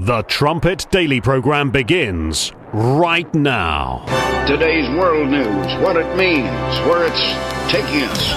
The Trumpet Daily program begins right now. Today's world news, what it means, where it's taking us.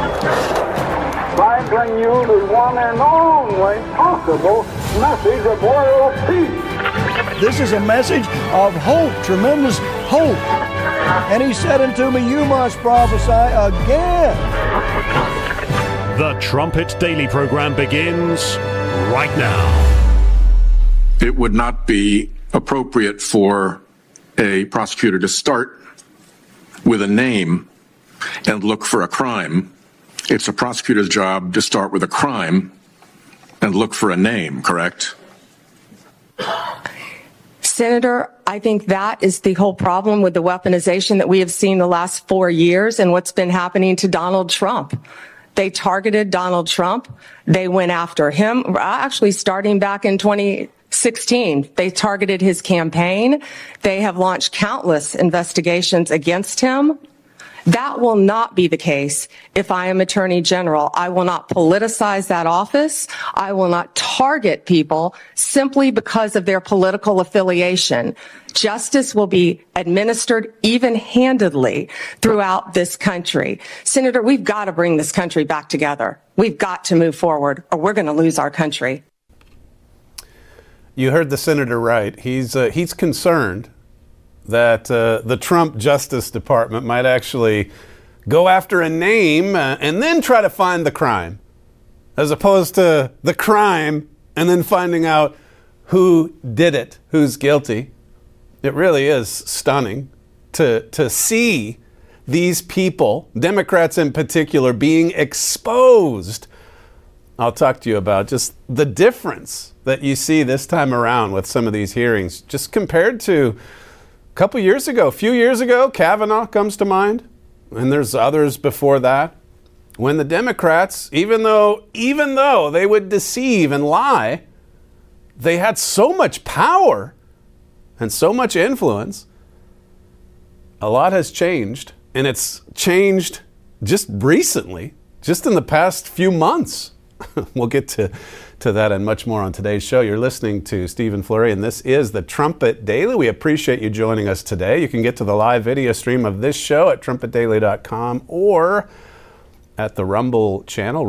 I bring you the one and only possible message of world peace. This is a message of hope, tremendous hope. And he said unto me, you must prophesy again. The Trumpet Daily program begins right now. It would not be appropriate for a prosecutor to start with a name and look for a crime. It's a prosecutor's job to start with a crime and look for a name, correct? Senator, I think that is the whole problem with the weaponization that we have seen the last 4 years and what's been happening to Donald Trump. They targeted Donald Trump. They went after him, actually starting back in 2016. They targeted his campaign. They have launched countless investigations against him. That will not be the case if I am Attorney General. I will not politicize that office. I will not target people simply because of their political affiliation. Justice will be administered even-handedly throughout this country. Senator, we've got to bring this country back together. We've got to move forward, or we're going to lose our country. You heard the senator right. He's concerned that the Trump Justice Department might actually go after a name and then try to find the crime, as opposed to the crime and then finding out who did it, who's guilty. It really is stunning to see these people, Democrats in particular, being exposed. I'll talk to you about just the difference that you see this time around with some of these hearings, just compared to a couple years ago, a few years ago. Kavanaugh comes to mind, and there's others before that, when the Democrats, even though they would deceive and lie, they had so much power and so much influence. A lot has changed, and it's changed just recently, just in the past few months. We'll get to that and much more on today's show. You're listening to Stephen Flurry, and this is the Trumpet Daily. We appreciate you joining us today. You can get to the live video stream of this show at trumpetdaily.com or at the Rumble channel,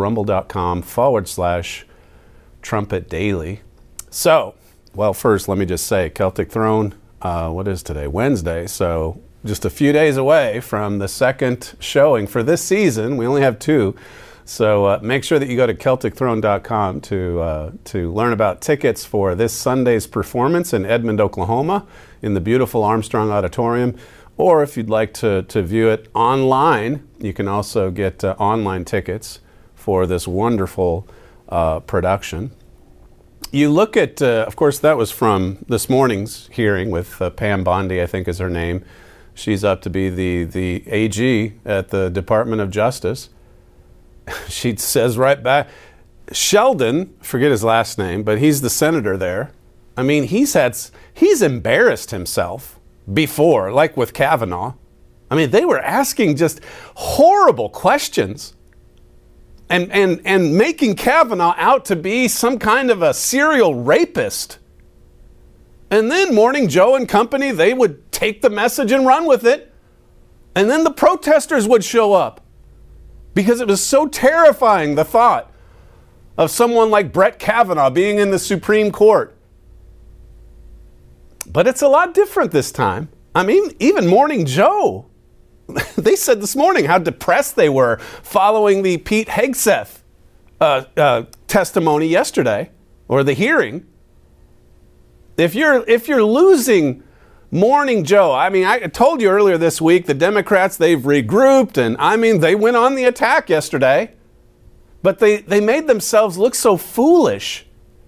rumble.com/Trumpet Daily. So, well, first, let me just say, Celtic Throne, what is today? Wednesday. So just a few days away from the second showing for this season. We only have two. So make sure that you go to CelticThrone.com to learn about tickets for this Sunday's performance in Edmond, Oklahoma, in the beautiful Armstrong Auditorium. Or if you'd like to view it online, you can also get online tickets for this wonderful production. You look at, of course, that was from this morning's hearing with Pam Bondi, I think is her name. She's up to be the AG at the Department of Justice. She says right back, Sheldon, forget his last name, but he's the senator there. I mean, he's embarrassed himself before, like with Kavanaugh. I mean, they were asking just horrible questions and making Kavanaugh out to be some kind of a serial rapist. And then Morning Joe and company, they would take the message and run with it. And then the protesters would show up. Because it was so terrifying, the thought of someone like Brett Kavanaugh being in the Supreme Court. But it's a lot different this time. I mean, even Morning Joe, they said this morning how depressed they were following the Pete Hegseth testimony yesterday, or the hearing. If you're losing Morning Joe, I mean, I told you earlier this week, the Democrats, they've regrouped, and I mean, they went on the attack yesterday, but they made themselves look so foolish.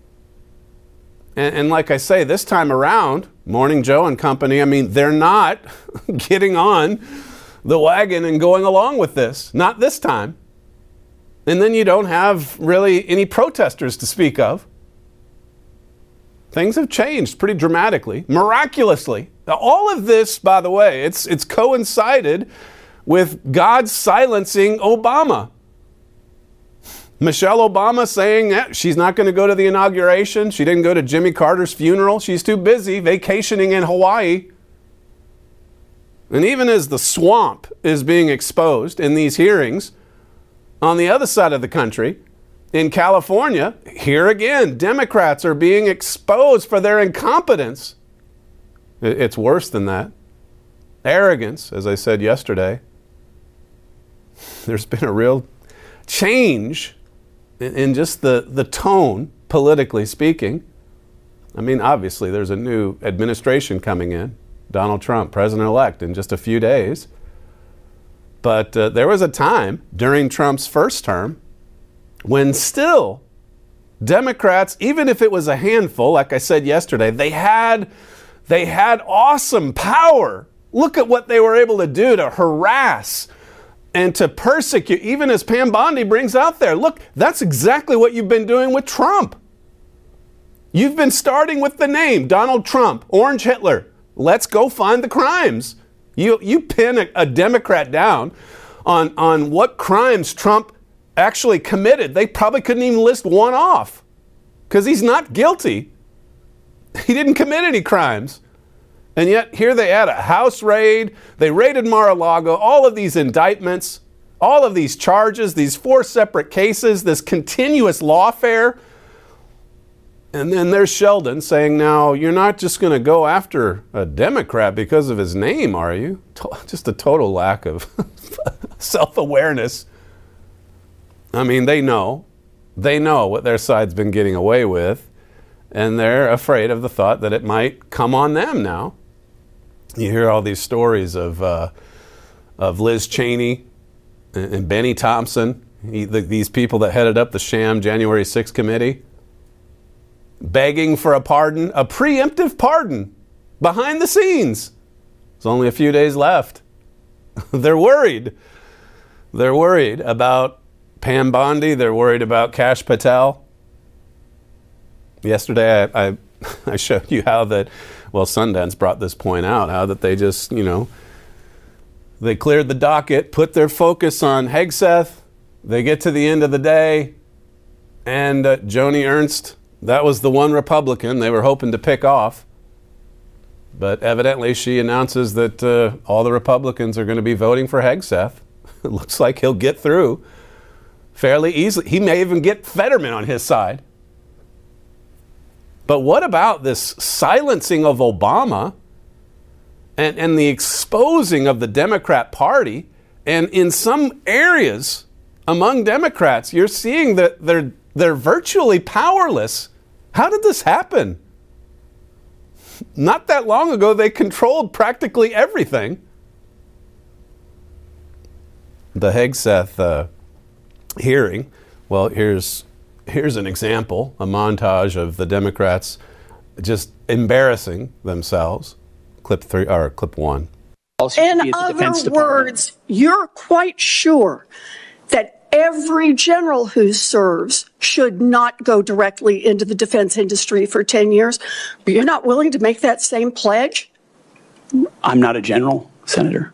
And like I say, this time around, Morning Joe and company, I mean, they're not getting on the wagon and going along with this. Not this time. And then you don't have really any protesters to speak of. Things have changed pretty dramatically, miraculously. Now, all of this, by the way, it's coincided with God silencing Obama. Michelle Obama saying that she's not going to go to the inauguration. She didn't go to Jimmy Carter's funeral. She's too busy vacationing in Hawaii. And even as the swamp is being exposed in these hearings, on the other side of the country, in California, here again, Democrats are being exposed for their incompetence. It's worse than that. Arrogance, as I said yesterday. There's been a real change in just the tone, politically speaking. I mean, obviously, there's a new administration coming in. Donald Trump, president-elect, in just a few days. But there was a time during Trump's first term when still Democrats, even if it was a handful, like I said yesterday, they had awesome power. Look at what they were able to do to harass and to persecute, even as Pam Bondi brings out there. Look, that's exactly what you've been doing with Trump. You've been starting with the name, Donald Trump, Orange Hitler. Let's go find the crimes. You pin a Democrat down on what crimes Trump actually committed. They probably couldn't even list one off because he's not guilty. He didn't commit any crimes. And yet here they had a house raid. They raided Mar-a-Lago, all of these indictments, all of these charges, these 4 separate cases, this continuous lawfare. And then there's Sheldon saying, now, you're not just going to go after a Democrat because of his name, are you? Just a total lack of self-awareness. I mean, they know what their side's been getting away with, and they're afraid of the thought that it might come on them now. You hear all these stories of Liz Cheney and Benny Thompson, these people that headed up the sham January 6th committee, begging for a pardon, a preemptive pardon, behind the scenes. There's only a few days left. They're worried. They're worried about Pam Bondi. They're worried about Kash Patel. Yesterday, I showed you how that, well, Sundance brought this point out, how that they just, they cleared the docket, put their focus on Hegseth. They get to the end of the day, and Joni Ernst, that was the one Republican they were hoping to pick off. But evidently she announces that all the Republicans are going to be voting for Hegseth. It looks like he'll get through fairly easily. He may even get Fetterman on his side. But what about this silencing of Obama and the exposing of the Democrat Party? And in some areas among Democrats, you're seeing that they're virtually powerless. How did this happen? Not that long ago, they controlled practically everything. The Hegseth hearing, well, here's an example, a montage of the Democrats just embarrassing themselves. Clip 1. In other words, you're quite sure that every general who serves should not go directly into the defense industry for 10 years. But you're not willing to make that same pledge? I'm not a general, Senator.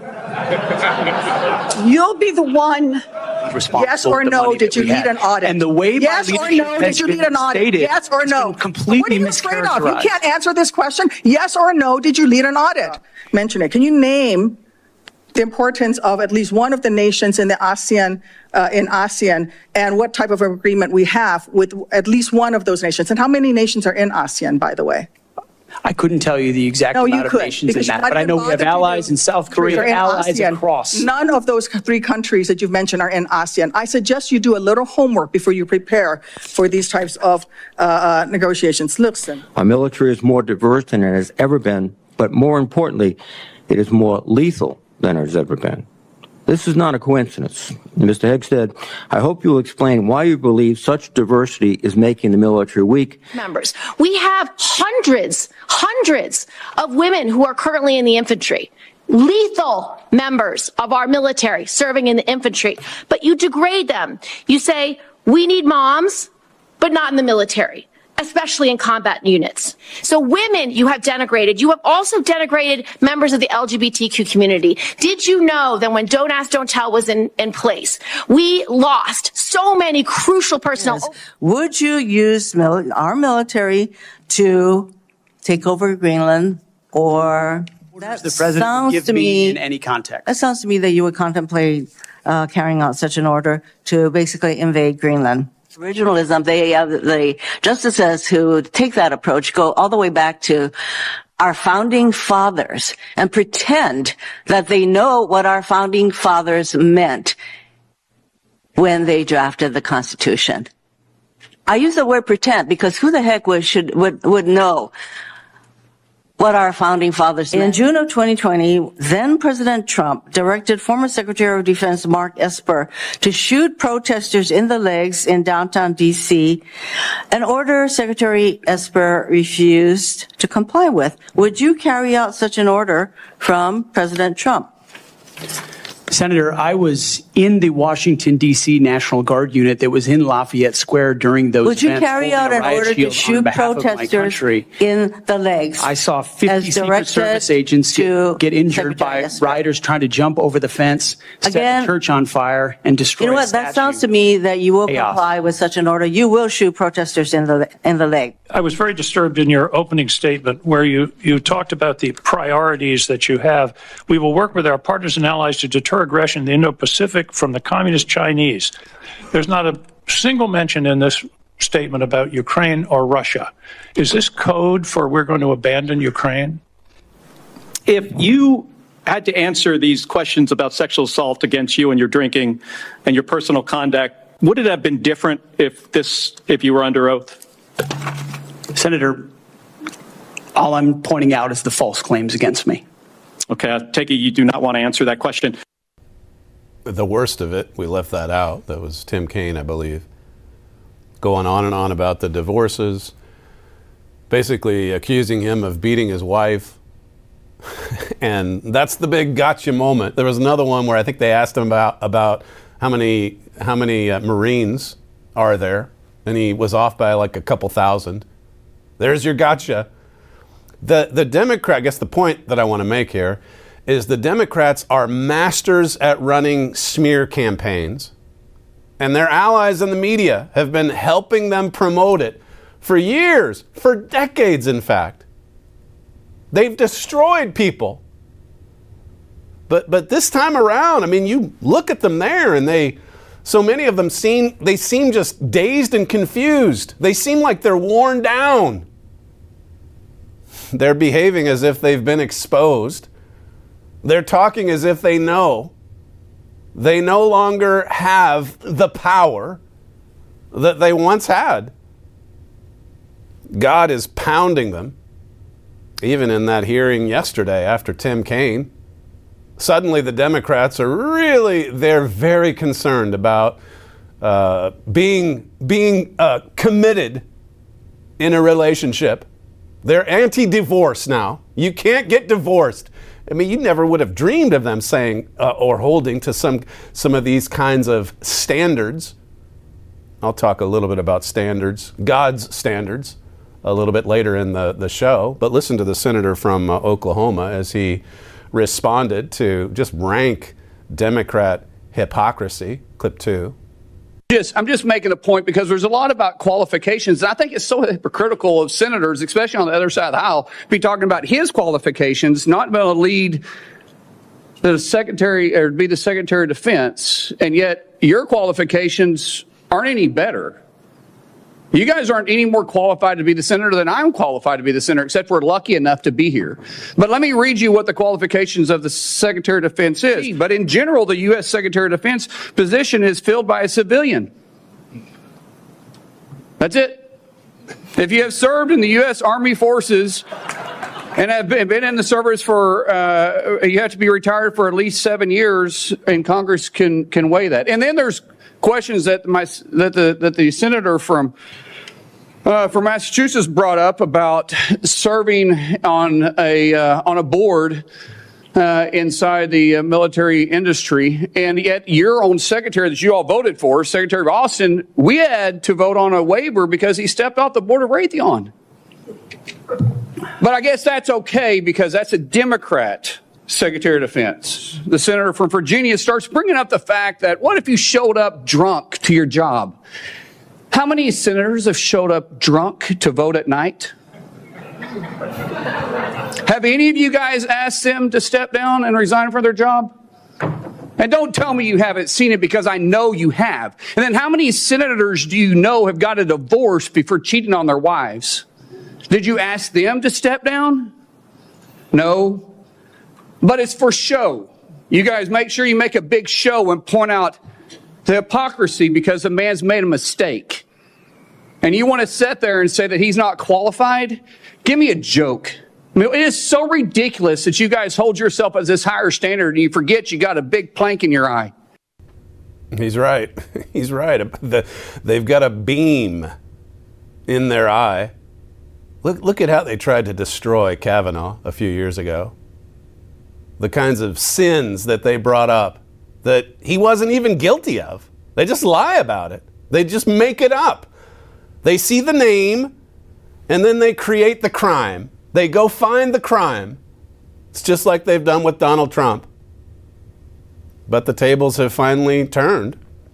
You'll be the one. Yes or no, did you lead an audit? And the way yes or no, did you lead an audit? Yes or no? Completely what are you afraid of? mischaracterized. You can't answer this question. Yes or no, did you lead an audit? Mention it. Can you name the importance of at least one of the nations in the ASEAN, and what type of agreement we have with at least one of those nations? And how many nations are in ASEAN, by the way? I couldn't tell you the exact amount of nations in that, but I know we have allies in South Korea, allies across. None of those 3 countries that you've mentioned are in ASEAN. I suggest you do a little homework before you prepare for these types of negotiations. Listen. Our military is more diverse than it has ever been, but more importantly, it is more lethal than it has ever been. This is not a coincidence. Mr. Hegseth, I hope you will explain why you believe such diversity is making the military weak. Members, we have hundreds of women who are currently in the infantry, lethal members of our military serving in the infantry, but you degrade them. You say, we need moms, but not in the military. especially in combat units. So women you have denigrated. You have also denigrated members of the LGBTQ community. Did you know that when Don't Ask, Don't Tell was in place, we lost so many crucial personnel? Yes. Would you use our military to take over Greenland, or that the president sounds give to me in any context? That sounds to me that you would contemplate carrying out such an order to basically invade Greenland. Originalism, the justices who take that approach go all the way back to our founding fathers and pretend that they know what our founding fathers meant when they drafted the Constitution. I use the word pretend because who the heck would know what our founding fathers meant? In June of 2020, then President Trump directed former Secretary of Defense Mark Esper to shoot protesters in the legs in downtown D.C., an order Secretary Esper refused to comply with. Would you carry out such an order from President Trump? Senator, I was in the Washington, D.C. National Guard unit that was in Lafayette Square during those events. Would you carry out an order to shoot protesters in the legs? I saw 50 Secret Service agents get injured by rioters trying to jump over the fence, set the church on fire, and destroy You know what? That sounds to me that you will comply with such an order. You will shoot protesters in the leg. I was very disturbed in your opening statement where you talked about the priorities that you have. We will work with our partners and allies to deter aggression in the Indo-Pacific from the Communist Chinese. There's not a single mention in this statement about Ukraine or Russia. Is this code for we're going to abandon Ukraine? If you had to answer these questions about sexual assault against you and your drinking and your personal conduct, would it have been different if you were under oath? Senator, all I'm pointing out is the false claims against me. Okay, I take it you do not want to answer that question. The worst of it, we left that out. That was Tim Kaine, I believe, going on and on about the divorces, basically accusing him of beating his wife. And that's the big gotcha moment. There was another one where I think they asked him about how many Marines are there, and he was off by like a couple thousand. There's your gotcha. The Democrat, I guess the point that I want to make here is the Democrats are masters at running smear campaigns, and their allies in the media have been helping them promote it for years, for decades, in fact. They've destroyed people. But this time around, I mean, you look at them there, and so many of them seem just dazed and confused. They seem like they're worn down. They're behaving as if they've been exposed. They're talking as if they know. They no longer have the power that they once had. God is pounding them. Even in that hearing yesterday after Tim Kaine, suddenly the Democrats they're very concerned about being committed in a relationship. They're anti-divorce now. You can't get divorced. I mean, you never would have dreamed of them saying or holding to some of these kinds of standards. I'll talk a little bit about standards, God's standards, a little bit later in the show. But listen to the senator from Oklahoma as he responded to just rank Democrat hypocrisy. Clip 2. I'm just making a point because there's a lot about qualifications. And I think it's so hypocritical of senators, especially on the other side of the aisle, be talking about his qualifications, not being able to lead the secretary or be the Secretary of Defense, and yet your qualifications aren't any better. You guys aren't any more qualified to be the senator than I'm qualified to be the senator, except we're lucky enough to be here. But let me read you what the qualifications of the Secretary of Defense is. But in general, the U.S. Secretary of Defense position is filled by a civilian. That's it. If you have served in the U.S. Army Forces and have been in the service for, you have to be retired for at least 7 years, and Congress can weigh that. And then there's questions that the senator from Massachusetts brought up about serving on a board inside the military industry. And yet your own secretary that you all voted for, Secretary of Austin, we had to vote on a waiver because he stepped off the board of Raytheon. But I guess that's okay because that's a Democrat Secretary of Defense. The senator from Virginia starts bringing up the fact that what if you showed up drunk to your job? How many senators have showed up drunk to vote at night? Have any of you guys asked them to step down and resign from their job? And don't tell me you haven't seen it because I know you have. And then how many senators do you know have got a divorce before cheating on their wives? Did you ask them to step down? No. But it's for show. You guys make sure you make a big show and point out the hypocrisy because the man's made a mistake. And you want to sit there and say that he's not qualified? Give me a joke. I mean, it is so ridiculous that you guys hold yourself as this higher standard and you forget you got a big plank in your eye. He's right. He's right. They've got a beam in their eye. Look at how they tried to destroy Kavanaugh a few years ago. The kinds of sins that they brought up that he wasn't even guilty of. They just lie about it. They just make it up. They see the name and then they create the crime. They go find the crime. It's just like they've done with Donald Trump. But the tables have finally turned.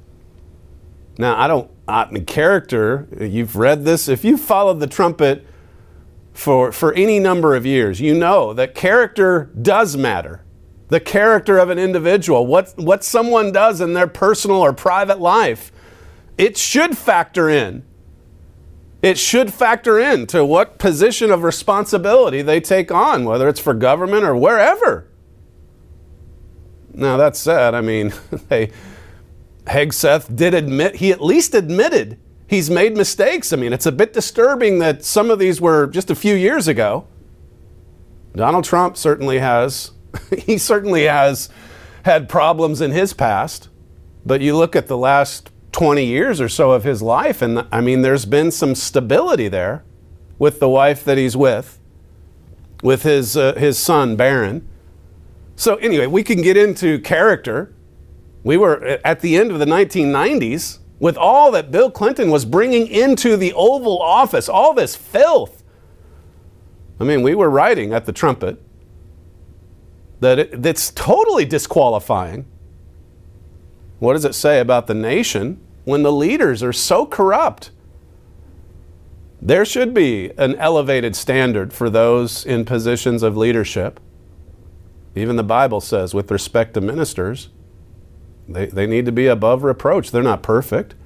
Now, character, you've read this. If you've followed the trumpet for any number of years, you know that character does matter. The character of an individual, what someone does in their personal or private life, it should factor in. It should factor in to what position of responsibility they take on, whether it's for government or wherever. Now, that said, I mean, Hegseth did admit, he at least admitted he's made mistakes. I mean, it's a bit disturbing that some of these were just a few years ago. Donald Trump certainly has. He certainly has had problems in his past. But you look at the last 20 years or so of his life, and I mean, there's been some stability there with the wife that he's with his son, Barron. So anyway, we can get into character. We were at the end of the 1990s with all that Bill Clinton was bringing into the Oval Office, all this filth. I mean, we were writing at the trumpet that that's totally disqualifying. What does it say about the nation when the leaders are so corrupt? There should be an elevated standard for those in positions of leadership. Even the Bible says, with respect to ministers, they need to be above reproach. They're not perfect.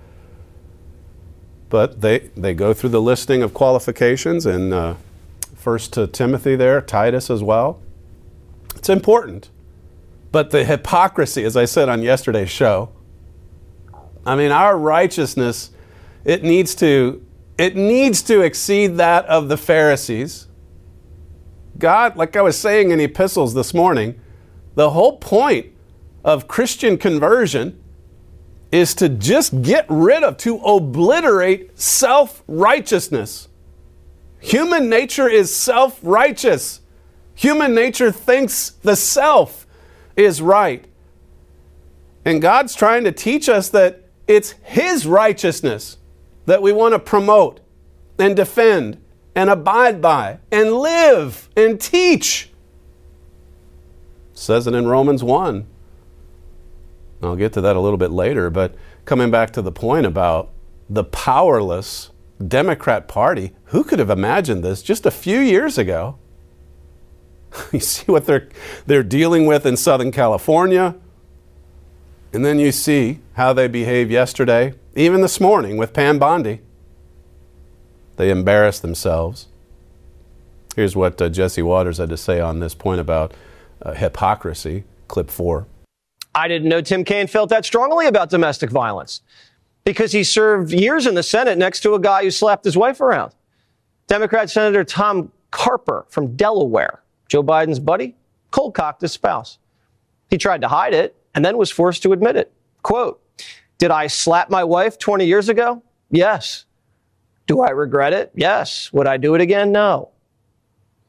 But they go through the listing of qualifications in 1 Timothy there, Titus as well. It's important. But the hypocrisy, as I said on yesterday's show, I mean, our righteousness, it needs to exceed that of the Pharisees. God, like I was saying in epistles this morning, the whole point of Christian conversion is to just get rid of, to obliterate self-righteousness. Human nature is self-righteous. Human nature thinks the self is right. And God's trying to teach us that it's His righteousness that we want to promote and defend and abide by and live and teach. It says it in Romans 1. I'll get to that a little bit later, but coming back to the point about the powerless Democrat Party, who could have imagined this just a few years ago? You see what they're dealing with in Southern California, and then you see how they behaved yesterday, even this morning with Pam Bondi. They embarrassed themselves. Here's what Jesse Waters had to say on this point about hypocrisy. Clip 4. I didn't know Tim Kaine felt that strongly about domestic violence because he served years in the Senate next to a guy who slapped his wife around. Democrat Senator Tom Carper from Delaware, Joe Biden's buddy, cold-cocked his spouse. He tried to hide it and then was forced to admit it. Quote, "Did I slap my wife 20 years ago? Yes. Do I regret it? Yes. Would I do it again? No."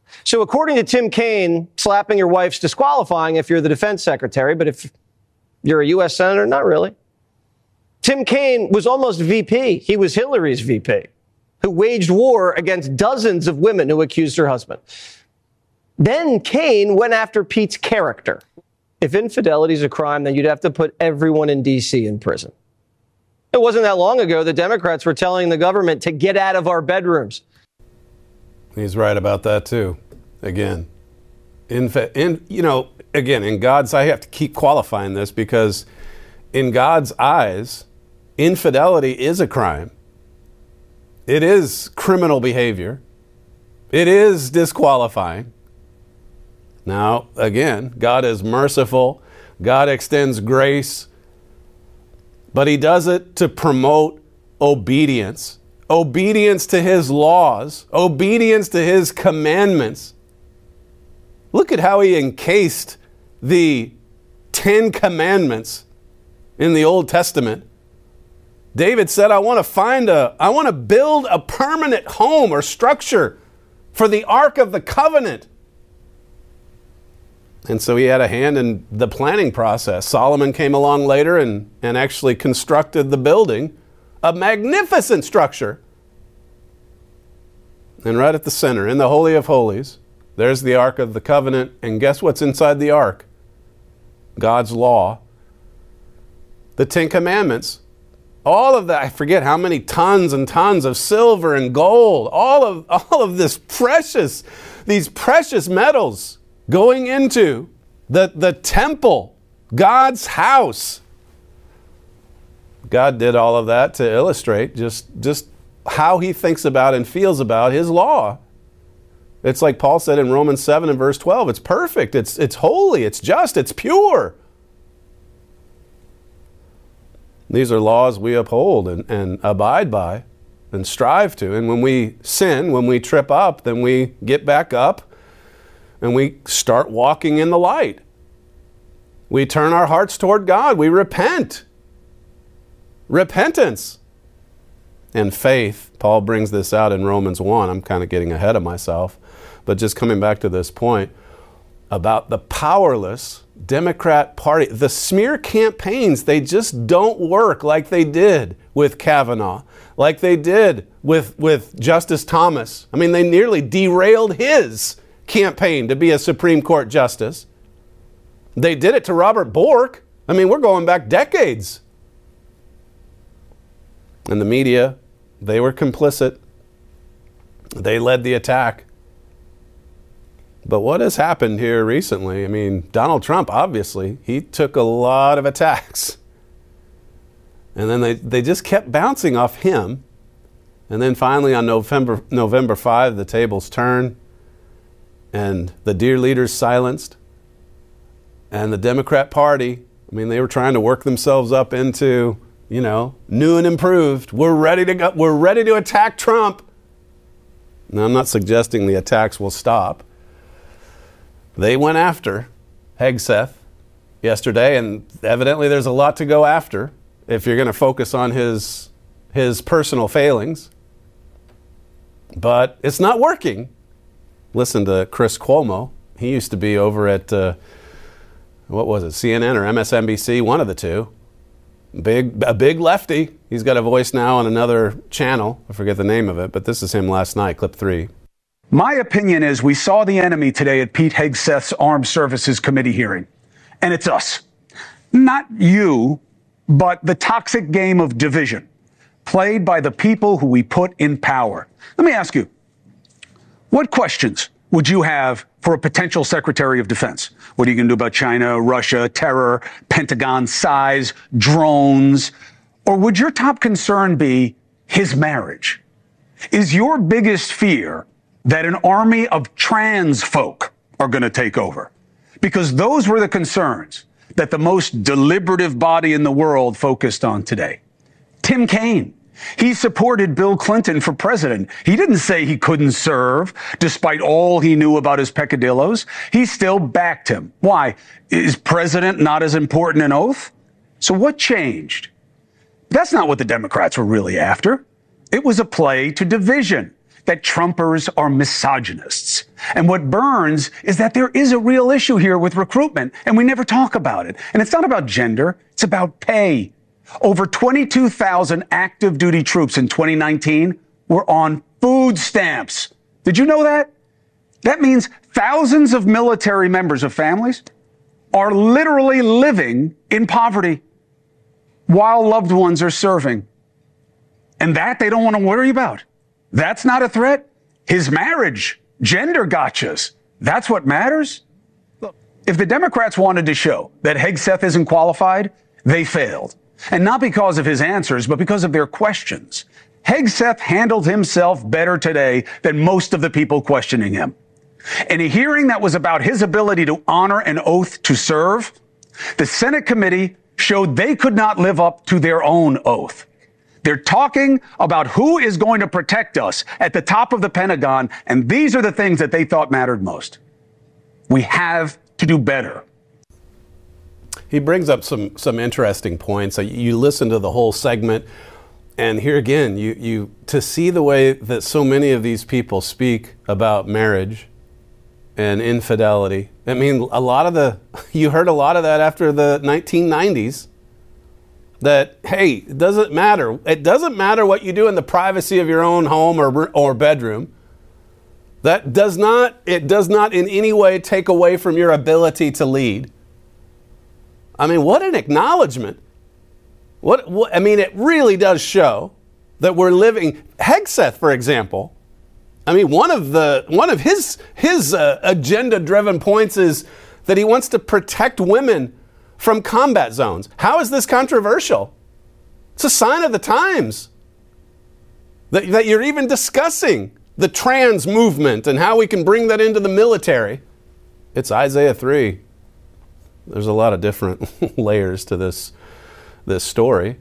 So according to Tim Kaine, slapping your wife's disqualifying if you're the defense secretary, but if you're a U.S. senator, not really. Tim Kaine was almost VP. He was Hillary's VP, who waged war against dozens of women who accused her husband. Then Kaine went after Pete's character. If infidelity is a crime, then you'd have to put everyone in D.C. in prison. It wasn't that long ago the Democrats were telling the government to get out of our bedrooms. He's right about that, too. Again, in God's, I have to keep qualifying this because in God's eyes, infidelity is a crime. It is criminal behavior. It is disqualifying. Now, again, God is merciful. God extends grace. But he does it to promote obedience. Obedience to his laws. Obedience to his commandments. Look at how he encased the 10 commandments in the Old Testament. David said, I want to build a permanent home or structure for the Ark of the Covenant. And so he had a hand in the planning process. Solomon came along later and actually constructed the building, a magnificent structure. And right at the center, in the Holy of Holies, there's the Ark of the Covenant. And guess what's inside the Ark? God's law. The 10 Commandments. All of that, I forget how many tons and tons of silver and gold, all of these precious metals going into the temple, God's house. God did all of that to illustrate just how he thinks about and feels about his law. It's like Paul said in Romans 7 and verse 12, it's perfect, it's holy, it's just, it's pure. These are laws we uphold and abide by and strive to. And when we sin, when we trip up, then we get back up and we start walking in the light. We turn our hearts toward God. We repent. Repentance and faith. Paul brings this out in Romans 1. I'm kind of getting ahead of myself. But just coming back to this point about the powerless Democrat Party. The smear campaigns, they just don't work like they did with Kavanaugh, like they did with Justice Thomas. I mean, they nearly derailed his campaign to be a Supreme Court justice. They did it to Robert Bork. I mean, we're going back decades. And the media, they were complicit. They led the attack. But what has happened here recently? I mean, Donald Trump, obviously, he took a lot of attacks. And then they just kept bouncing off him. And then finally on November 5, the tables turned and the dear leaders silenced. And the Democrat Party, I mean, they were trying to work themselves up into, new and improved. We're ready to go. We're ready to attack Trump. Now, I'm not suggesting the attacks will stop. They went after Hegseth yesterday, and evidently there's a lot to go after if you're going to focus on his personal failings. But it's not working. Listen to Chris Cuomo. He used to be over at, CNN or MSNBC, one of the two. A big lefty. He's got a voice now on another channel. I forget the name of it, but this is him last night, clip 3. My opinion is we saw the enemy today at Pete Hegseth's Armed Services Committee hearing. And it's us. Not you, but the toxic game of division played by the people who we put in power. Let me ask you, what questions would you have for a potential Secretary of Defense? What are you going to do about China, Russia, terror, Pentagon size, drones? Or would your top concern be his marriage? Is your biggest fear that an army of trans folk are going to take over? Because those were the concerns that the most deliberative body in the world focused on today. Tim Kaine, he supported Bill Clinton for president. He didn't say he couldn't serve, despite all he knew about his peccadillos. He still backed him. Why? Is president not as important an oath? So what changed? That's not what the Democrats were really after. It was a play to division. that Trumpers are misogynists. And what burns is that there is a real issue here with recruitment, and we never talk about it. And it's not about gender, it's about pay. Over 22,000 active duty troops in 2019 were on food stamps. Did you know that? That means thousands of military members of families are literally living in poverty while loved ones are serving. And that they don't want to worry about. That's not a threat. His marriage, gender gotchas, that's what matters. Look, if the Democrats wanted to show that Hegseth isn't qualified, they failed. And not because of his answers, but because of their questions. Hegseth handled himself better today than most of the people questioning him. In a hearing that was about his ability to honor an oath to serve, the Senate committee showed they could not live up to their own oath. They're talking about who is going to protect us at the top of the Pentagon, and these are the things that they thought mattered most. We have to do better. He brings up some interesting points. You listen to the whole segment, and here again, you to see the way that so many of these people speak about marriage and infidelity. I mean, you heard a lot of that after the 1990s. That, hey, it doesn't matter. It doesn't matter what you do in the privacy of your own home or bedroom. It does not in any way take away from your ability to lead. I mean, what an acknowledgement. I mean, it really does show that we're living. Hegseth, for example, I mean, one of his agenda-driven points is that he wants to protect women from combat zones. How is this controversial? It's a sign of the times that you're even discussing the trans movement and how we can bring that into the military. It's Isaiah 3. There's a lot of different layers to this story.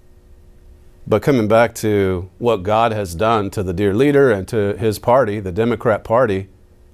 But coming back to what God has done to the dear leader and to his party, the Democrat Party,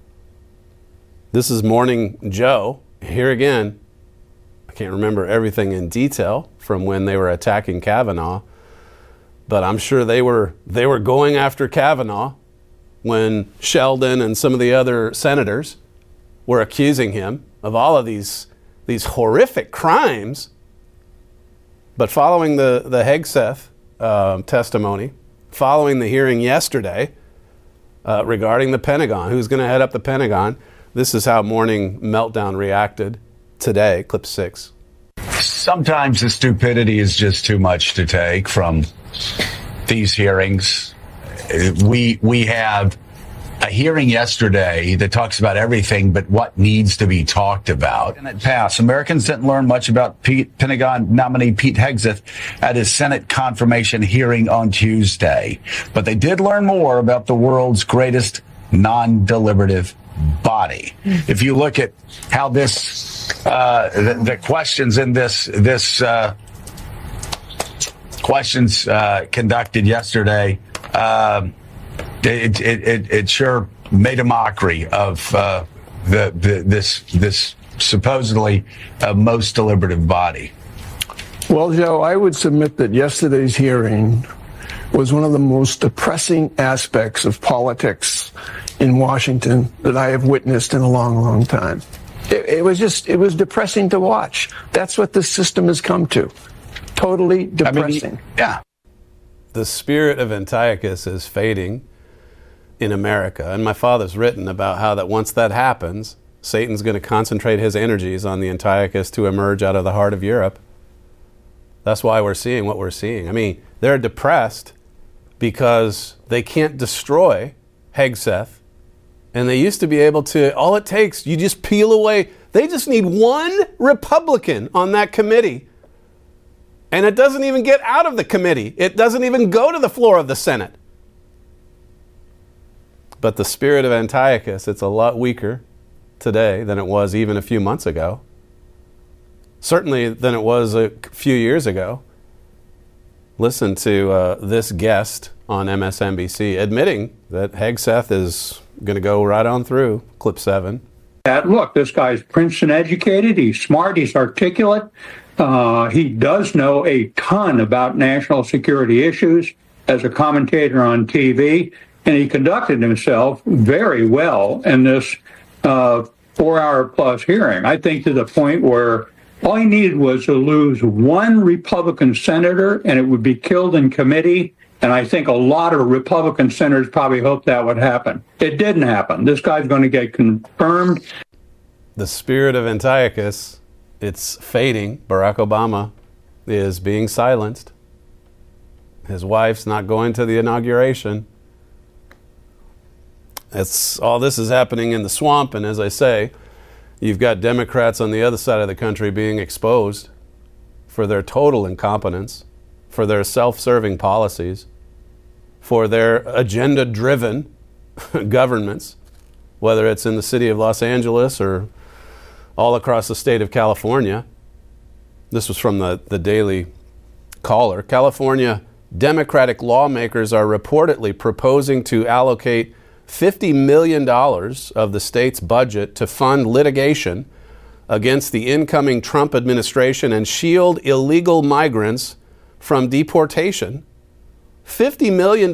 this is Morning Joe. Here again, I can't remember everything in detail from when they were attacking Kavanaugh, but I'm sure they were going after Kavanaugh when Sheldon and some of the other senators were accusing him of all of these horrific crimes. But following the Hegseth testimony, following the hearing yesterday regarding the Pentagon, who's going to head up the Pentagon, this is how Morning Meltdown reacted today, clip 6. Sometimes the stupidity is just too much to take from these hearings. We have a hearing yesterday that talks about everything but what needs to be talked about. And it passed. Americans didn't learn much about Pentagon nominee Pete Hegseth at his Senate confirmation hearing on Tuesday. But they did learn more about the world's greatest non-deliberative body. If you look at how the questions in this questions conducted yesterday, it sure made a mockery of this supposedly most deliberative body. Well, Joe, I would submit that yesterday's hearing was one of the most depressing aspects of politics in Washington that I have witnessed in a long, long time. It was depressing to watch. That's what this system has come to. Totally depressing. Yeah. The spirit of Antiochus is fading in America. And my father's written about how that once that happens, Satan's going to concentrate his energies on the Antiochus to emerge out of the heart of Europe. That's why we're seeing what we're seeing. I mean, they're depressed because they can't destroy Hegseth. And they used to be able to, all it takes, you just peel away. They just need one Republican on that committee. And it doesn't even get out of the committee. It doesn't even go to the floor of the Senate. But the spirit of Antiochus, it's a lot weaker today than it was even a few months ago. Certainly than it was a few years ago. Listen to this guest on MSNBC admitting that Hegseth is going to go right on through. Clip 7. Look, this guy's Princeton educated. He's smart. He's articulate. He does know a ton about national security issues as a commentator on TV. And he conducted himself very well in this 4-hour-plus hearing. I think to the point where all he needed was to lose one Republican senator, and it would be killed in committee. And I think a lot of Republican senators probably hoped that would happen. It didn't happen. This guy's going to get confirmed. The spirit of Antiochus, it's fading. Barack Obama is being silenced. His wife's not going to the inauguration. All this is happening in the swamp, and as I say, you've got Democrats on the other side of the country being exposed for their total incompetence, for their self-serving policies, for their agenda-driven governments, whether it's in the city of Los Angeles or all across the state of California. This was from the Daily Caller. California Democratic lawmakers are reportedly proposing to allocate $50 million of the state's budget to fund litigation against the incoming Trump administration and shield illegal migrants from deportation. $50 million.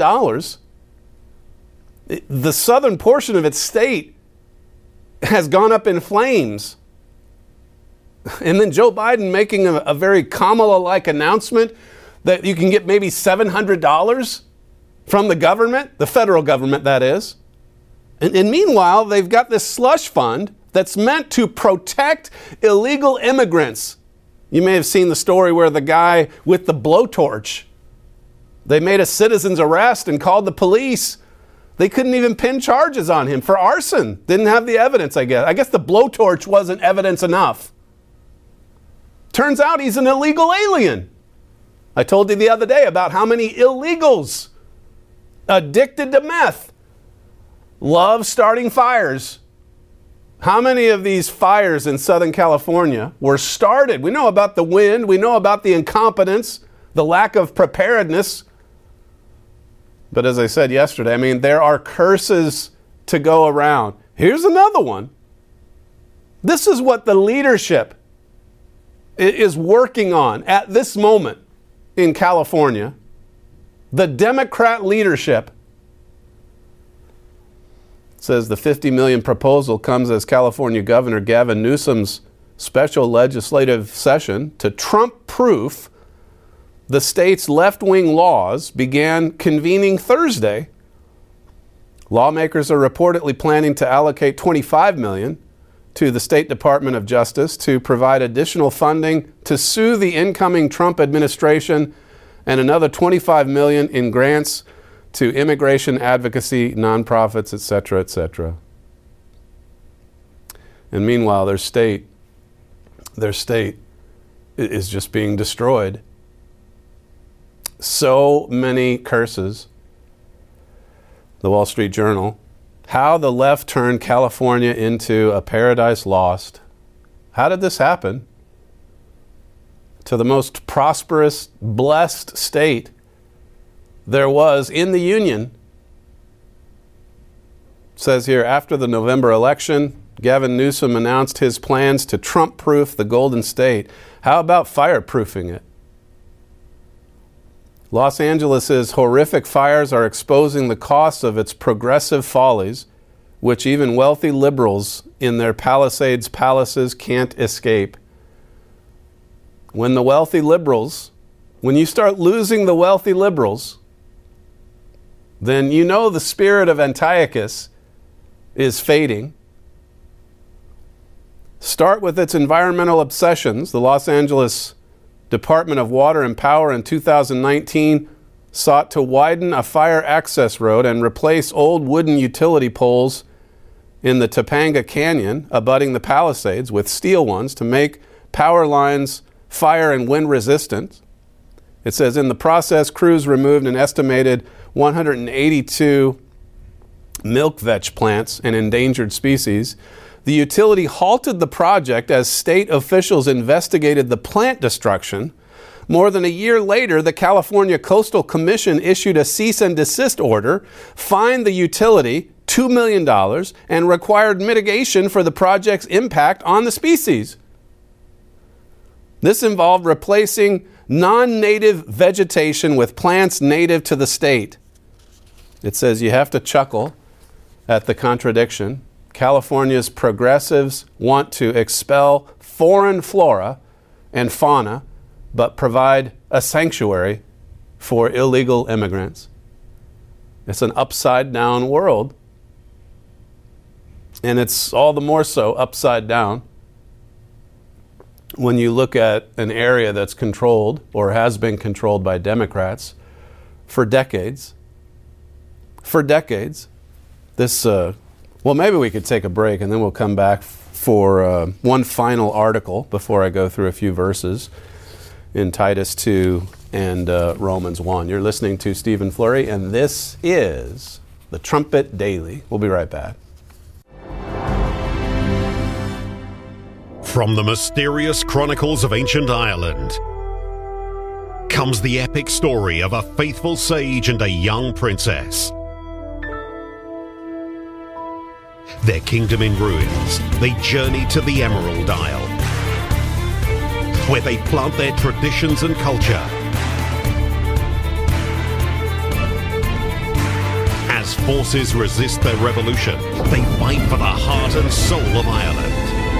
The southern portion of its state has gone up in flames. And then Joe Biden making a very Kamala-like announcement that you can get maybe $700 from the government, the federal government, that is. And meanwhile, they've got this slush fund that's meant to protect illegal immigrants. You may have seen the story where the guy with the blowtorch, they made a citizen's arrest and called the police. They couldn't even pin charges on him for arson. Didn't have the evidence, I guess. I guess the blowtorch wasn't evidence enough. Turns out he's an illegal alien. I told you the other day about how many illegals addicted to meth love starting fires. How many of these fires in Southern California were started? We know about the wind. We know about the incompetence, the lack of preparedness. But as I said yesterday, I mean, there are curses to go around. Here's another one. This is what the leadership is working on at this moment in California. The Democrat leadership says the $50 million proposal comes as California Governor Gavin Newsom's special legislative session to Trump-proof the state's left-wing laws began convening Thursday. Lawmakers are reportedly planning to allocate $25 million to the State Department of Justice to provide additional funding to sue the incoming Trump administration and another $25 million in grants to immigration advocacy, nonprofits, etc., etc. And meanwhile, their state is just being destroyed. So many curses. The Wall Street Journal. How the left turned California into a paradise lost. How did this happen? To the most prosperous, blessed state there was in the Union. It says here, after the November election, Gavin Newsom announced his plans to Trump-proof the Golden State. How about fireproofing it? Los Angeles' horrific fires are exposing the costs of its progressive follies, which even wealthy liberals in their Palisades palaces can't escape. When you start losing the wealthy liberals, then you know the spirit of Antiochus is fading. Start with its environmental obsessions. The Los Angeles Department of Water and Power in 2019 sought to widen a fire access road and replace old wooden utility poles in the Topanga Canyon abutting the Palisades with steel ones to make power lines fire and wind resistant. It says in the process, crews removed an estimated 182 milk vetch plants, an endangered species. The utility halted the project as state officials investigated the plant destruction. More than a year later, the California Coastal Commission issued a cease and desist order, fined the utility $2 million, and required mitigation for the project's impact on the species. This involved replacing non-native vegetation with plants native to the state. It says you have to chuckle at the contradiction. California's progressives want to expel foreign flora and fauna, but provide a sanctuary for illegal immigrants. It's an upside-down world, and it's all the more so upside down when you look at an area that's controlled or has been controlled by Democrats for decades. For decades. This, well, maybe we could take a break and then we'll come back for one final article before I go through a few verses in Titus 2 and Romans 1. You're listening to Stephen Flurry, and this is the Trumpet Daily. We'll be right back. From the mysterious chronicles of ancient Ireland comes the epic story of a faithful sage and a young princess. Their kingdom in ruins, they journey to the Emerald Isle, where they plant their traditions and culture. As forces resist their revolution, they fight for the heart and soul of Ireland.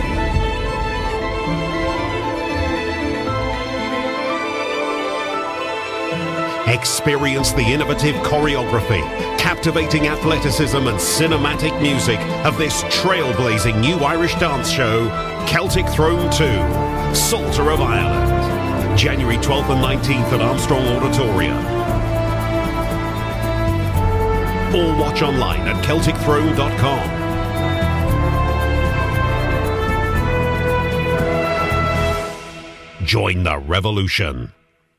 Experience the innovative choreography, captivating athleticism and cinematic music of this trailblazing new Irish dance show, Celtic Throne 2, Psalter of Ireland, January 12th and 19th at Armstrong Auditorium. Or watch online at CelticThrone.com. Join the revolution.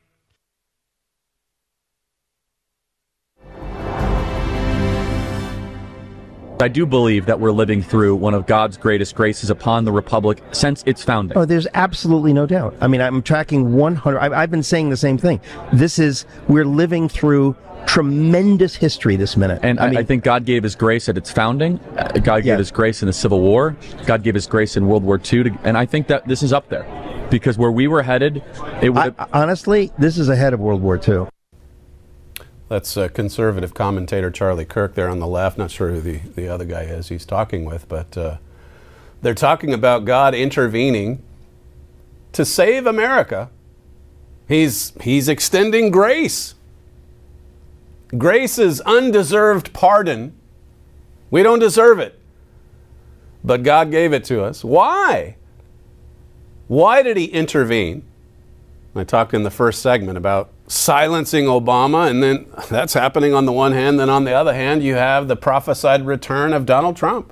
I do believe that we're living through one of God's greatest graces upon the Republic since its founding. Oh, there's absolutely no doubt. I mean, I'm tracking 100. I've been saying the same thing. We're living through tremendous history this minute. And I think God gave his grace at its founding. God gave his grace in the Civil War. God gave his grace in World War II. And I think that this is up there. Because where we were headed, it would honestly, this is ahead of World War II. That's conservative commentator Charlie Kirk there on the left. Not sure who the other guy is he's talking with, but they're talking about God intervening to save America. He's extending grace. Grace is undeserved pardon. We don't deserve it, but God gave it to us. Why? Why did he intervene? I talked in the first segment about silencing Obama, and then that's happening on the one hand. Then on the other hand, you have the prophesied return of Donald Trump.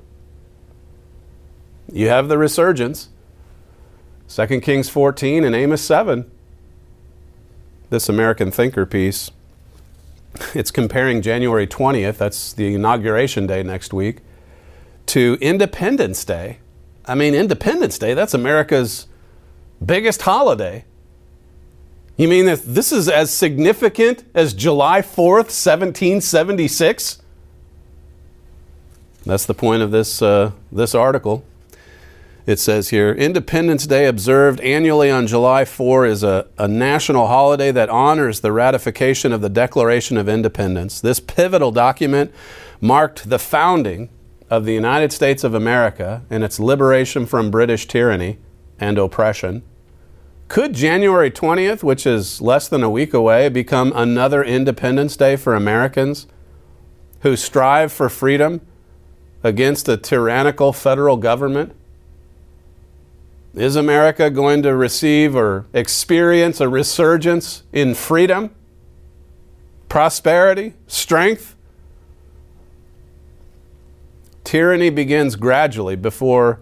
You have the resurgence. 2 Kings 14 and Amos 7. This American Thinker piece, it's comparing January 20th, that's the inauguration day next week, to Independence Day. I mean, Independence Day, that's America's biggest holiday. You mean that this is as significant as July 4th, 1776? That's the point of this article. It says here, Independence Day observed annually on July 4 is a national holiday that honors the ratification of the Declaration of Independence. This pivotal document marked the founding of the United States of America and its liberation from British tyranny and oppression. Could January 20th, which is less than a week away, become another Independence Day for Americans who strive for freedom against a tyrannical federal government? Is America going to receive or experience a resurgence in freedom, prosperity, strength? Tyranny begins gradually before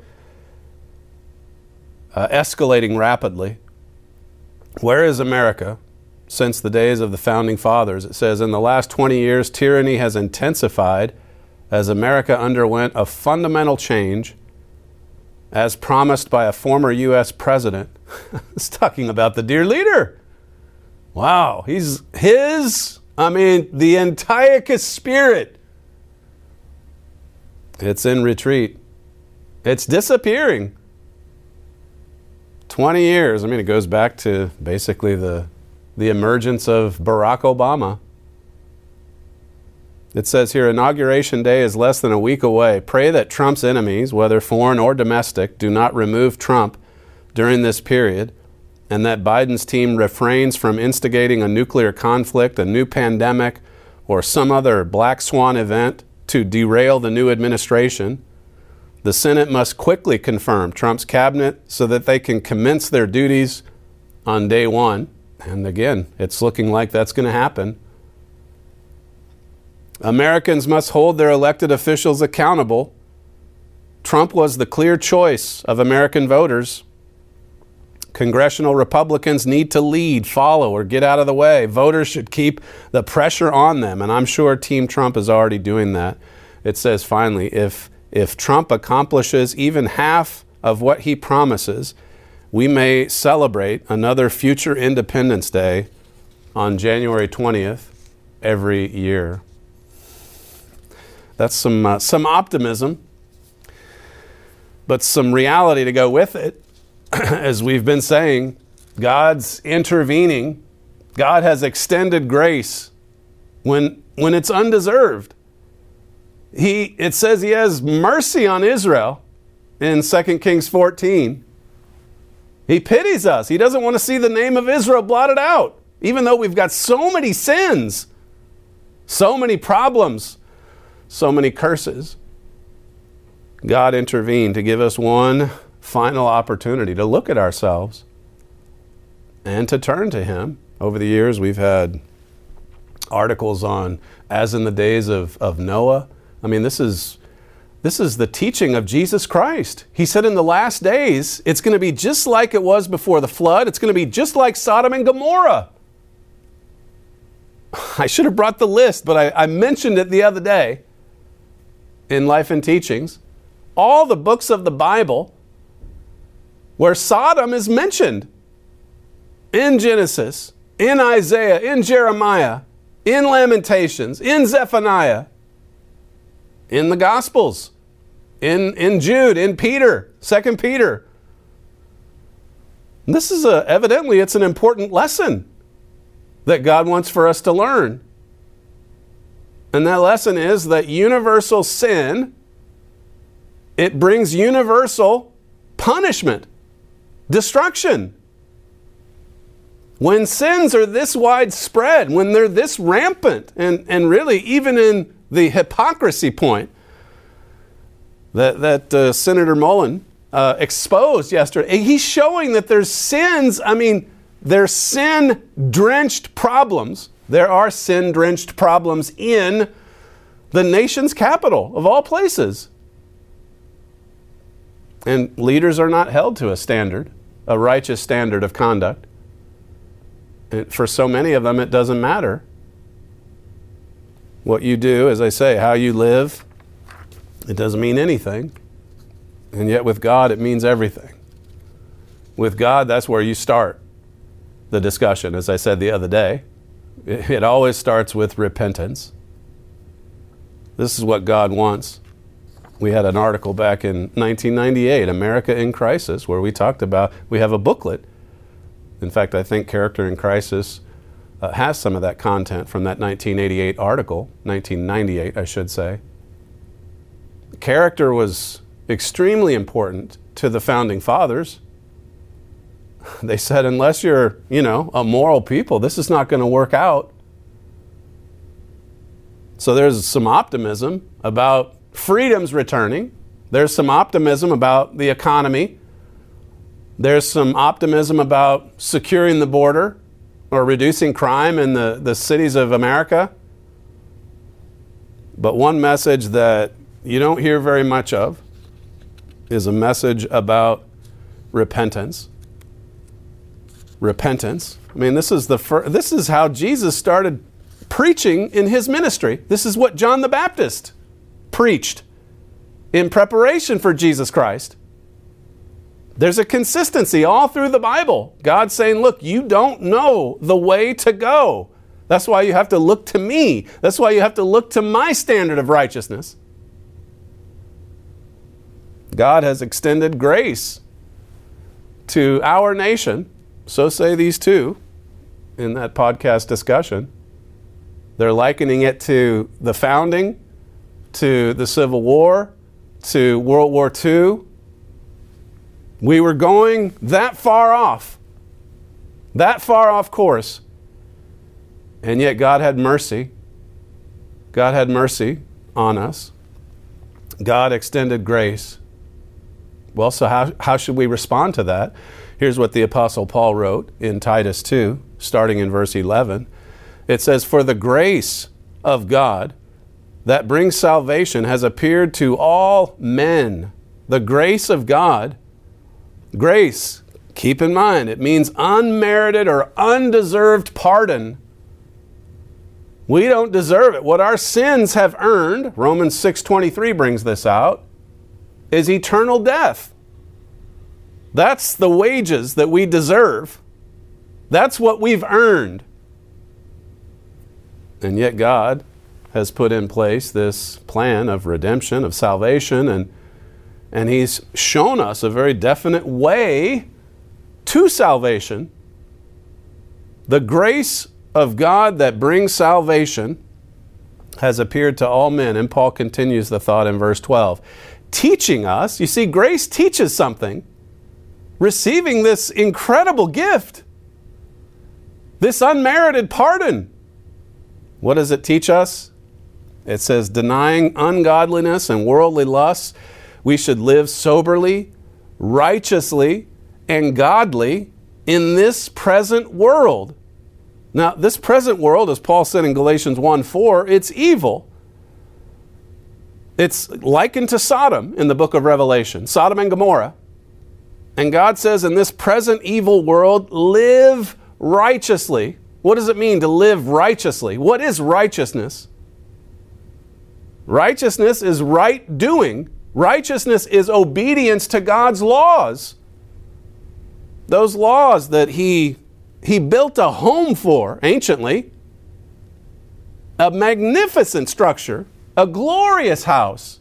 escalating rapidly. Where is America since the days of the Founding Fathers? It says, in the last 20 years, tyranny has intensified as America underwent a fundamental change as promised by a former U.S. president. It's talking about the dear leader. Wow, the Antiochus spirit. It's in retreat. It's disappearing. 20 years. It goes back to basically the emergence of Barack Obama. It says here, Inauguration Day is less than a week away. Pray that Trump's enemies, whether foreign or domestic, do not remove Trump during this period, and that Biden's team refrains from instigating a nuclear conflict, a new pandemic, or some other black swan event to derail the new administration. The Senate must quickly confirm Trump's cabinet so that they can commence their duties on day one. And again, it's looking like that's going to happen. Americans must hold their elected officials accountable. Trump was the clear choice of American voters. Congressional Republicans need to lead, follow, or get out of the way. Voters should keep the pressure on them, and I'm sure Team Trump is already doing that. It says, finally, if Trump accomplishes even half of what he promises, we may celebrate another future Independence Day on January 20th every year. That's some optimism, but some reality to go with it. As we've been saying, God's intervening. God has extended grace when it's undeserved. It says he has mercy on Israel in 2 Kings 14. He pities us. He doesn't want to see the name of Israel blotted out, even though we've got so many sins, so many problems, so many curses. God intervened to give us one final opportunity to look at ourselves and to turn to him. Over the years, we've had articles on, as in the days of Noah. I mean, this is the teaching of Jesus Christ. He said in the last days, it's going to be just like it was before the flood. It's going to be just like Sodom and Gomorrah. I should have brought the list, but I mentioned it the other day in Life and Teachings. All the books of the Bible where Sodom is mentioned, in Genesis, in Isaiah, in Jeremiah, in Lamentations, in Zephaniah, in the Gospels, in Jude, in Peter, 2 Peter. This is evidently it's an important lesson that God wants for us to learn. And that lesson is that universal sin, it brings universal punishment, destruction. When sins are this widespread, when they're this rampant, and really even in the hypocrisy point that Senator Mullen exposed yesterday, he's showing that there's sins. I mean, there's sin-drenched problems. There are sin-drenched problems in the nation's capital, of all places. And leaders are not held to a standard, a righteous standard of conduct. And for so many of them, it doesn't matter what you do, as I say, how you live. It doesn't mean anything. And yet with God, it means everything. With God, that's where you start the discussion. As I said the other day, it always starts with repentance. This is what God wants. We had an article back in 1998, America in Crisis, where we talked about, we have a booklet. In fact, I think Character in Crisis has some of that content from that 1988 article, 1998, I should say. Character was extremely important to the founding fathers. They said, unless you're, a moral people, this is not going to work out. So there's some optimism about freedom's returning. There's some optimism about the economy. There's some optimism about securing the border or reducing crime in the cities of America. But one message that you don't hear very much of is a message about repentance. Repentance. I mean, this is how Jesus started preaching in his ministry. This is what John the Baptist preached in preparation for Jesus Christ. There's a consistency all through the Bible. God saying, look, you don't know the way to go. That's why you have to look to me. That's why you have to look to my standard of righteousness. God has extended grace to our nation. So say these two in that podcast discussion. They're likening it to the founding, to the Civil War, to World War II. We were going that far off course. And yet God had mercy. God had mercy on us. God extended grace. Well, so how should we respond to that? Here's what the Apostle Paul wrote in Titus 2, starting in verse 11. It says, "For the grace of God that brings salvation has appeared to all men." The grace of God. Grace, keep in mind, it means unmerited or undeserved pardon. We don't deserve it. What our sins have earned, Romans 6:23 brings this out, is eternal death. That's the wages that we deserve. That's what we've earned. And yet God has put in place this plan of redemption, of salvation, and He's shown us a very definite way to salvation. The grace of God that brings salvation has appeared to all men. And Paul continues the thought in verse 12, teaching us, you see, grace teaches something. Receiving this incredible gift, this unmerited pardon. What does it teach us? It says, denying ungodliness and worldly lusts, we should live soberly, righteously, and godly in this present world. Now, this present world, as Paul said in Galatians 1:4, it's evil. It's likened to Sodom in the book of Revelation, Sodom and Gomorrah. And God says, in this present evil world, live righteously. What does it mean to live righteously? What is righteousness? Righteousness is right doing. Righteousness is obedience to God's laws. Those laws that He built a home for anciently. A magnificent structure, a glorious house.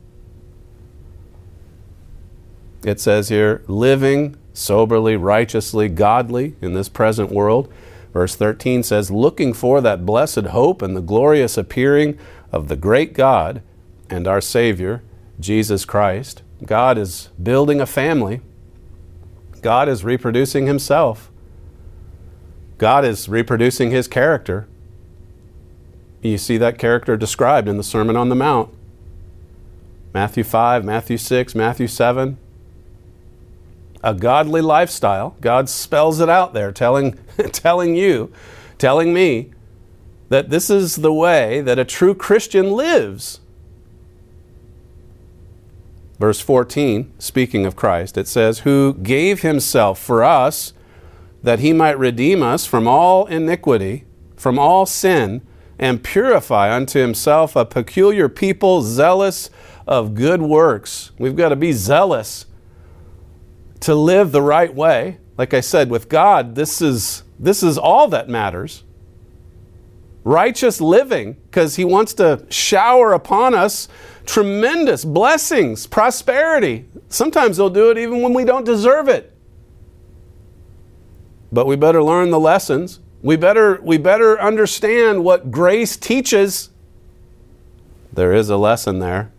It says here, living soberly, righteously, godly in this present world. Verse 13 says, looking for that blessed hope and the glorious appearing of the great God and our Savior, Jesus Christ. God is building a family. God is reproducing Himself. God is reproducing His character. You see that character described in the Sermon on the Mount. Matthew 5, Matthew 6, Matthew 7. A godly lifestyle. God spells it out there, telling you, telling me, that this is the way that a true Christian lives. Verse 14, speaking of Christ, it says, who gave Himself for us, that He might redeem us from all iniquity, from all sin, and purify unto Himself a peculiar people, zealous of good works. We've got to be zealous to live the right way. Like I said, with God, this is all that matters. Righteous living, because He wants to shower upon us tremendous blessings, prosperity. Sometimes He'll do it even when we don't deserve it. But we better learn the lessons. We better understand what grace teaches. There is a lesson there.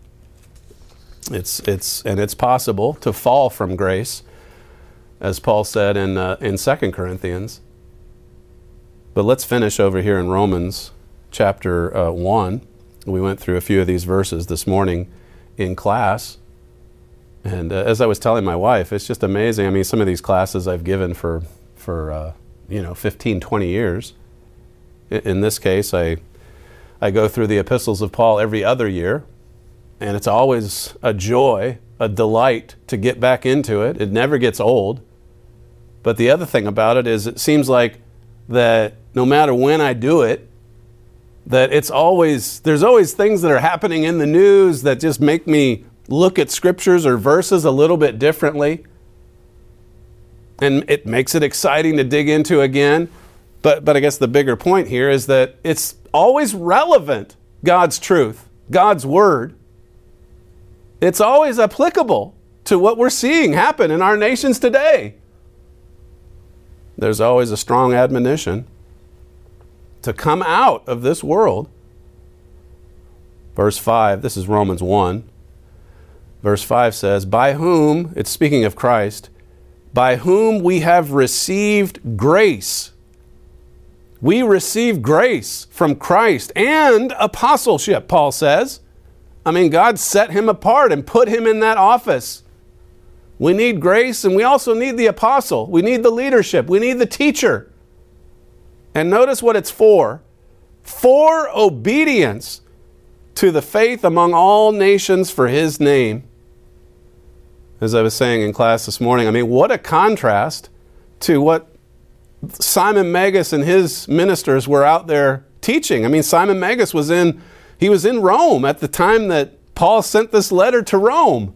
It's possible to fall from grace, as Paul said in 2 Corinthians. But let's finish over here in Romans chapter 1. We went through a few of these verses this morning in class. And as I was telling my wife, it's just amazing. I mean, some of these classes I've given for 15, 20 years. In this case, I go through the epistles of Paul every other year. And it's always a joy, a delight to get back into it. It never gets old. But the other thing about it is it seems like that no matter when I do it, that there's always things that are happening in the news that just make me look at scriptures or verses a little bit differently. And it makes it exciting to dig into again. But I guess the bigger point here is that it's always relevant, God's truth, God's word. It's always applicable to what we're seeing happen in our nations today. There's always a strong admonition. to come out of this world. Verse 5, this is Romans 1. Verse 5 says, by whom, it's speaking of Christ, by whom we have received grace. We receive grace from Christ and apostleship, Paul says. I mean, God set him apart and put him in that office. We need grace, and we also need the apostle. We need the leadership. We need the teacher. And notice what it's for. For obedience to the faith among all nations for his name. As I was saying in class this morning, I mean, what a contrast to what Simon Magus and his ministers were out there teaching. I mean, Simon Magus was in Rome at the time that Paul sent this letter to Rome.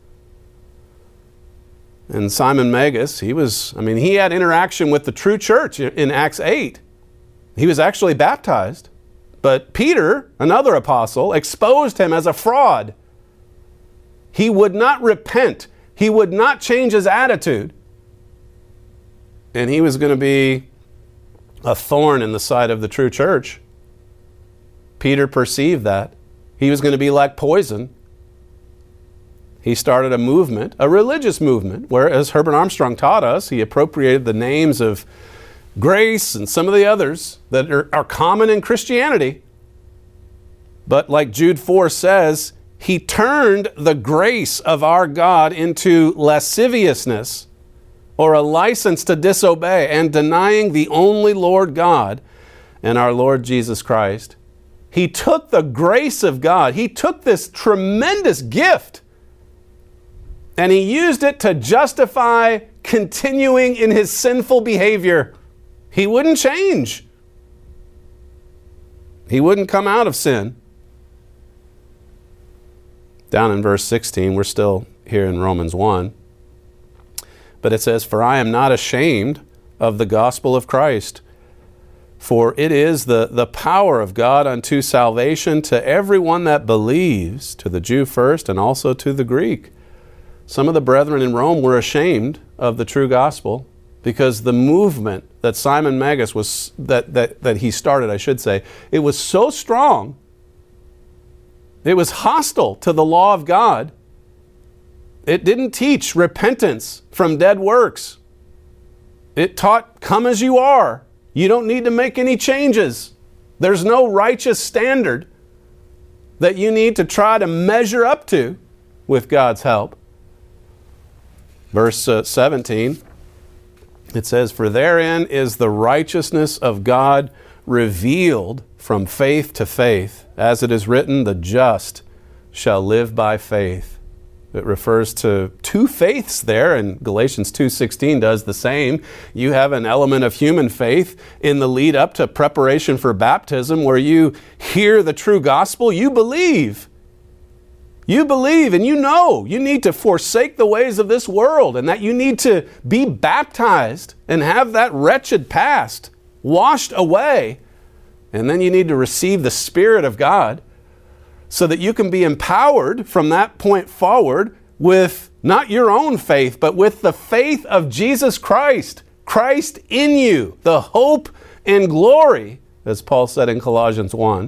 And Simon Magus, he had interaction with the true church in Acts 8. He was actually baptized. But Peter, another apostle, exposed him as a fraud. He would not repent. He would not change his attitude. And he was going to be a thorn in the side of the true church. Peter perceived that. He was going to be like poison. He started a movement, a religious movement, where, as Herbert Armstrong taught us, he appropriated the names of grace and some of the others that are common in Christianity. But like Jude 4 says, he turned the grace of our God into lasciviousness, or a license to disobey, and denying the only Lord God and our Lord Jesus Christ. He took the grace of God. He took this tremendous gift and he used it to justify continuing in his sinful behavior. He wouldn't change. He wouldn't come out of sin. Down in verse 16, we're still here in Romans 1. But it says, for I am not ashamed of the gospel of Christ, for it is the power of God unto salvation to everyone that believes, to the Jew first and also to the Greek. Some of the brethren in Rome were ashamed of the true gospel because the movement that Simon Magus was, that he started, I should say, it was so strong. It was hostile to the law of God. It didn't teach repentance from dead works. It taught, come as you are. You don't need to make any changes. There's no righteous standard that you need to try to measure up to with God's help. Verse 17, it says, for therein is the righteousness of God revealed from faith to faith. As it is written, the just shall live by faith. It refers to two faiths there, and Galatians 2:16 does the same. You have an element of human faith in the lead up to preparation for baptism, where you hear the true gospel, you believe. You believe and you know you need to forsake the ways of this world and that you need to be baptized and have that wretched past washed away. And then you need to receive the Spirit of God so that you can be empowered from that point forward with not your own faith, but with the faith of Jesus Christ, Christ in you, the hope and glory, as Paul said in Colossians 1.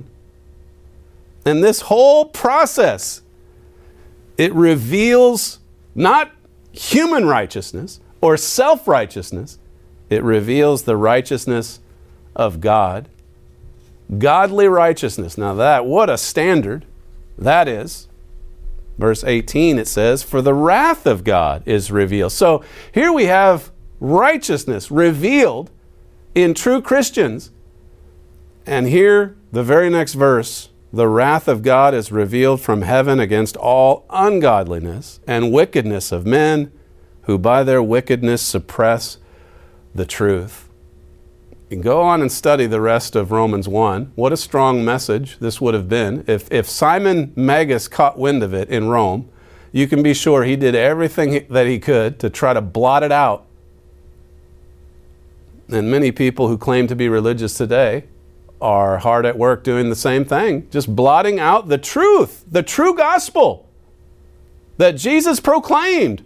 And this whole process, it reveals not human righteousness or self-righteousness. It reveals the righteousness of God. Godly righteousness. Now what a standard that is. Verse 18, it says, for the wrath of God is revealed. So here we have righteousness revealed in true Christians. And here, the very next verse, the wrath of God is revealed from heaven against all ungodliness and wickedness of men who by their wickedness suppress the truth. You can go on and study the rest of Romans 1. What a strong message this would have been. If Simon Magus caught wind of it in Rome, you can be sure he did everything that he could to try to blot it out. And many people who claim to be religious today are hard at work doing the same thing, just blotting out the truth, the true gospel that Jesus proclaimed.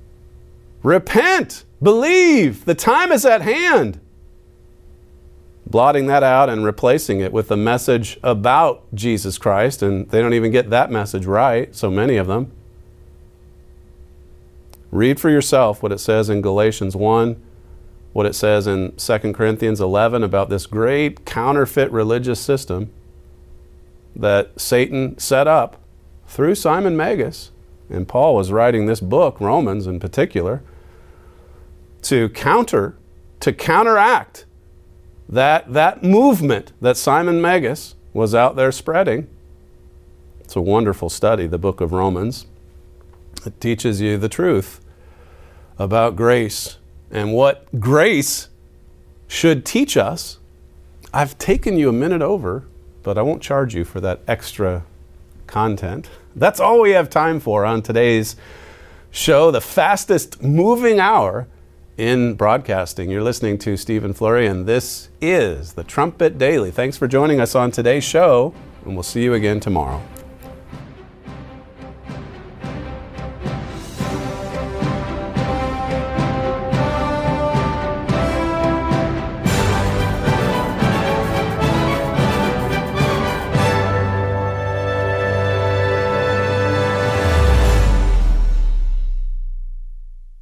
Repent, believe, the time is at hand. blotting that out and replacing it with a message about Jesus Christ, and they don't even get that message right, so many of them. Read for yourself what it says in Galatians 1, what it says in 2 Corinthians 11 about this great counterfeit religious system that Satan set up through Simon Magus. And Paul was writing this book, Romans in particular, to counteract that movement that Simon Magus was out there spreading. It's a wonderful study, the book of Romans. It teaches you the truth about grace and what grace should teach us. I've taken you a minute over, but I won't charge you for that extra content. That's all we have time for on today's show, the fastest moving hour in broadcasting. You're listening to Stephen Flurry, and this is the Trumpet Daily. Thanks for joining us on today's show, and we'll see you again tomorrow.